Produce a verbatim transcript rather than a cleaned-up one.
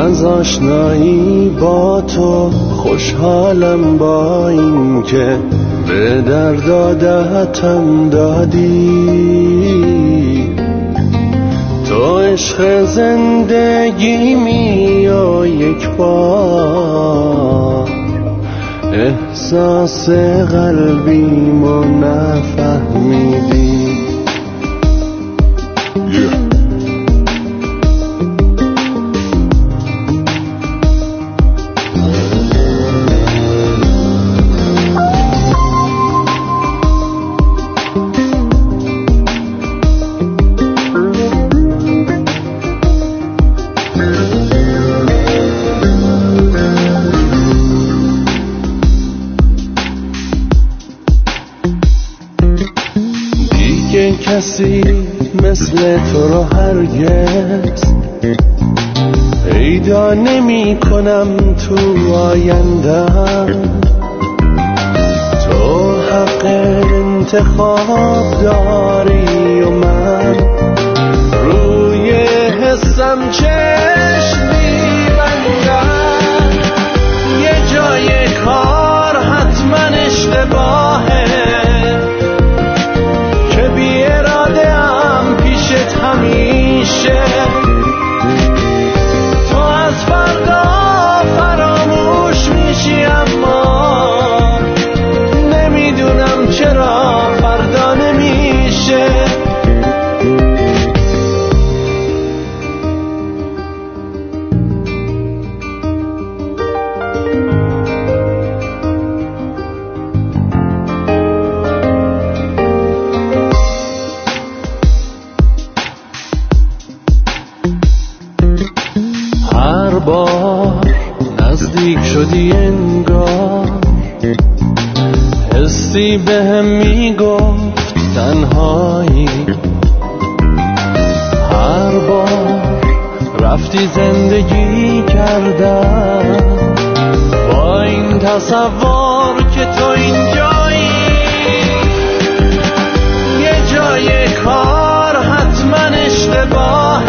از آشنایی با تو خوشحالم، با این که به درد عادتم دادی. تو عشق زندگیمی و یک بار احساس قلبیمو نفهمیدی. کسی مثل تو رو هرگز پیدا نمی کنم تو آیندم. تو حق انتخاب داری و من روی حسم چشم می‌بندم. یه جای کار حتما اشتباهه که بی اراده هم پیشت همیشه. تو از فردا فراموش میشی اما نمیدونم چرا فردا نمیشه. هر بار نزدیک شدی انگار حسی بهم میگفت تنهایی. هر بار رفتی زندگی کردم با این تصور که تو اینجایی. یه جای کار حتما اشتباه